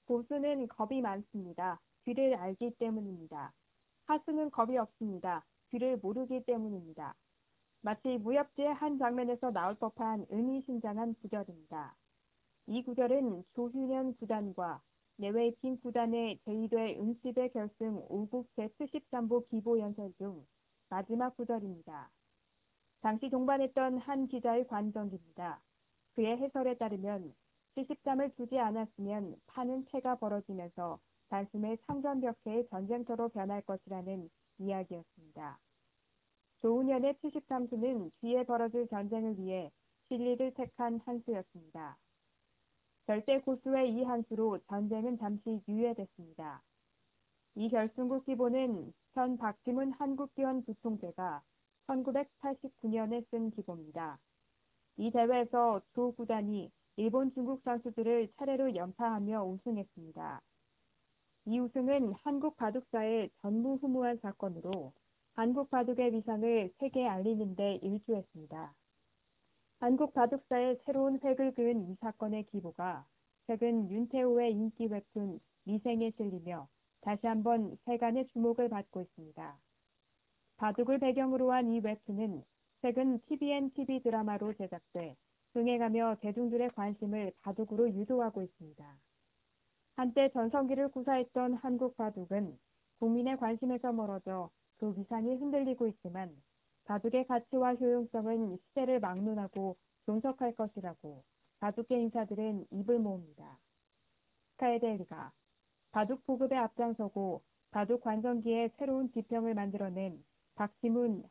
고수는 겁이 많습니다. 뒤를 알기 때문입니다. 하수는 겁이 없습니다. 뒤를 모르기 때문입니다. 마치 무협지의 한 장면에서 나올 법한 의미심장한 구절입니다. 이 구절은 조훈현 구단과 내외 빈 구단의 제2대 은시대 결승 5국 제73보 기보 연설 중 마지막 구절입니다. 당시 동반했던 한 기자의 관정입니다. 그의 해설에 따르면 73을 주지 않았으면 파는 패가 벌어지면서 단숨에 상전벽해의 전쟁터로 변할 것이라는 이야기였습니다. 조훈현의 73수는 뒤에 벌어질 전쟁을 위해 실리를 택한 한 수였습니다. 절대 고수의 이 한 수로 전쟁은 잠시 유예됐습니다. 이 결승국 기보는 현 박지문 한국기원 부총재가 1989년에 쓴 기보입니다. 이 대회에서 두 구단이 일본, 중국 선수들을 차례로 연파하며 우승했습니다. 이 우승은 한국 바둑사의 전무후무한 사건으로 한국 바둑의 위상을 세계에 알리는 데 일조했습니다. 한국 바둑사의 새로운 획을 그은 이 사건의 기보가 최근 윤태호의 인기 웹툰 미생에 실리며 다시 한번 세간의 주목을 받고 있습니다. 바둑을 배경으로 한 이 웹툰은 최근 TVN TV 드라마로 제작돼 흥행하며 대중들의 관심을 바둑으로 유도하고 있습니다. 한때 전성기를 구사했던 한국 바둑은 국민의 관심에서 멀어져 그 위상이 흔들리고 있지만 바둑의 가치와 효용성은 시대를 막론하고 존속할 것이라고 바둑계 인사들은 입을 모읍니다. 스카이데일리가 바둑 보급에 앞장서고 바둑 관성기의 새로운 지평을 만들어낸 박지문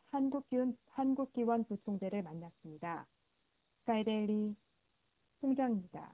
한국기원 부총재를 만났습니다. 스카이데일리 송정입니다.